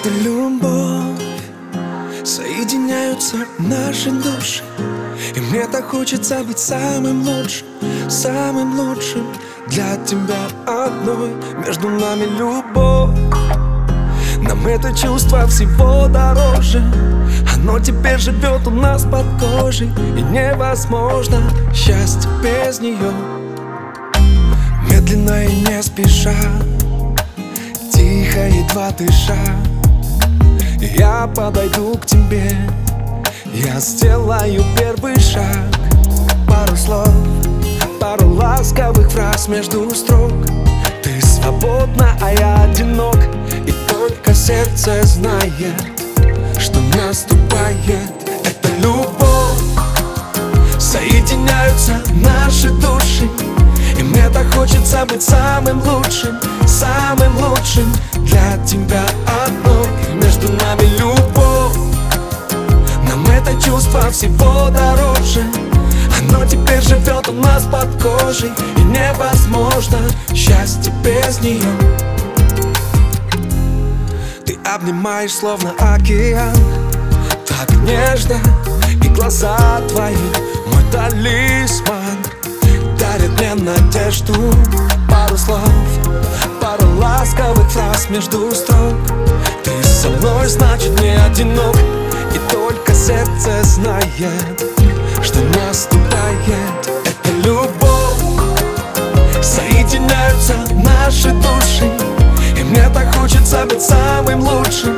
Это любовь, соединяются наши души. И мне так хочется быть самым лучшим для тебя одной. Между нами любовь, нам это чувство всего дороже. Оно теперь живет у нас под кожей, и невозможно счастье без нее. Медленно и не спеша, тихо, едва дыша, я подойду к тебе, я сделаю первый шаг. Пару слов, пару ласковых фраз между строк. Ты свободна, а я одинок, и только сердце знает, что наступает. Это любовь, соединяются наши души. И мне так хочется быть самым лучшим для тебя одной. Между нами любовь, нам это чувство всего дороже. Оно теперь живет у нас под кожей, и невозможно счастье без нее. Ты обнимаешь словно океан, так нежно, и глаза твои мой талисман дарят мне надежду. Пару слов, пару ласковых фраз между строк. Ты со мной, значит, не одинок, и только сердце знает, что наступает. Это любовь, соединяются наши души. И мне так хочется быть самым лучшим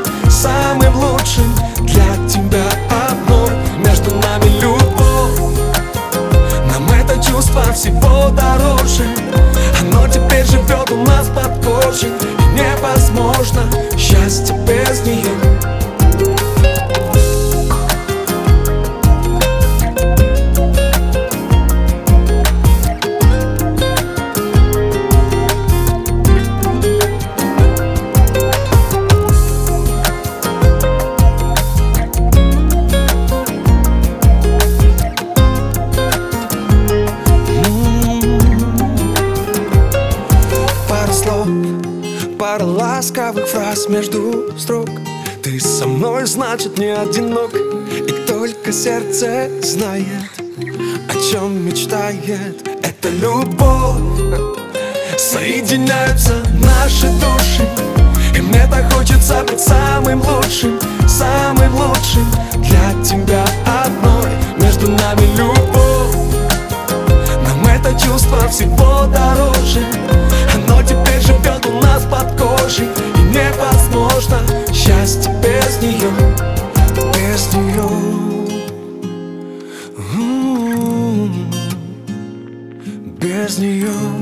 для тебя одной. Между нами любовь, нам это чувство всего дороже. Оно теперь живет у нас под кожей, и невозможно счастье без нее. Пара ласковых фраз между строк. Ты со мной, значит, не одинок, и только сердце знает, о чем мечтает. Это любовь, соединяются наши души. И мне так хочется быть самым лучшим для тебя одной. Между нами любовь, нам это чувство всего дороже. Оно теперь живет у нас под кожей, и невозможно счастье без нее. Без нее, без нее.